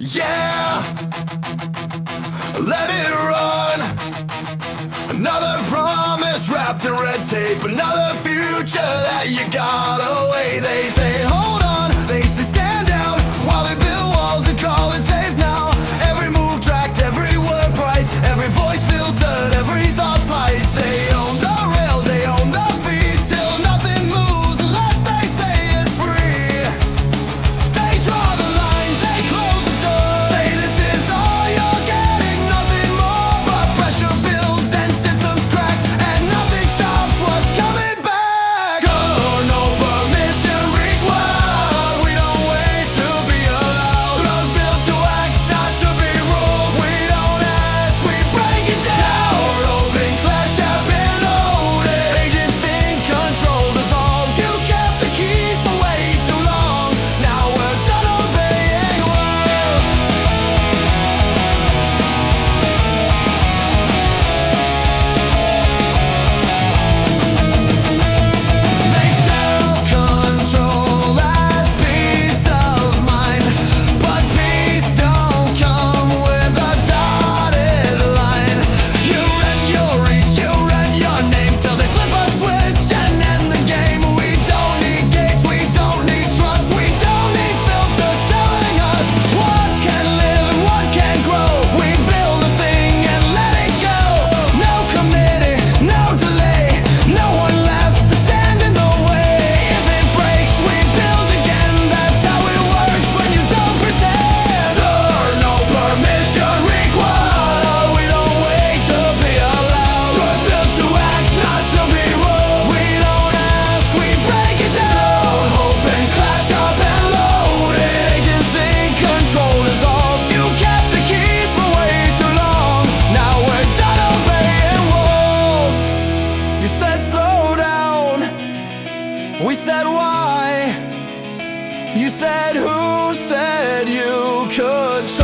Yeah, let it run. Another promise wrapped in red tape. Another future that you got away. They say hold on, they say stand down, while they build walls and call it safe now. Every move tracked, every word priced, every voice filtered, every thought sliced. They own the rails, they own the feed, till nothing moves unless they say it's free. They draw the lines, they close the doors, say this is all you're getting, nothing more. But pressure builds and systems crack, and nothing stops what's coming back. No permission required, we don't wait to be allowed. Thrones built to act, not to be ruled. We don't ask, we break it down. Open clash have been loaded, agents think control dissolves. You kept the keys for way too long, now we're done obeying rules. They sell control as peace of mind, but peace don't come with a dotted line. You rent your reach, you rent your name, till they flip a switch and end the game. We don't need gates, we don't need trust, we don't need filters telling us what can live and what can grow. We build a thing and let it go. No committee, no delay, no one left to stand in the way. If it breaks, we build again. That's how it works when you don't pretend. No permission required, we don't wait to be allowed. We're built to act, not to be ruled. We don't ask, we break it down. Open clash up and loaded, agents think control dissolves. You kept the keys for way too long, now we're done obeying walls. You said slow down, we said why. You said who said you could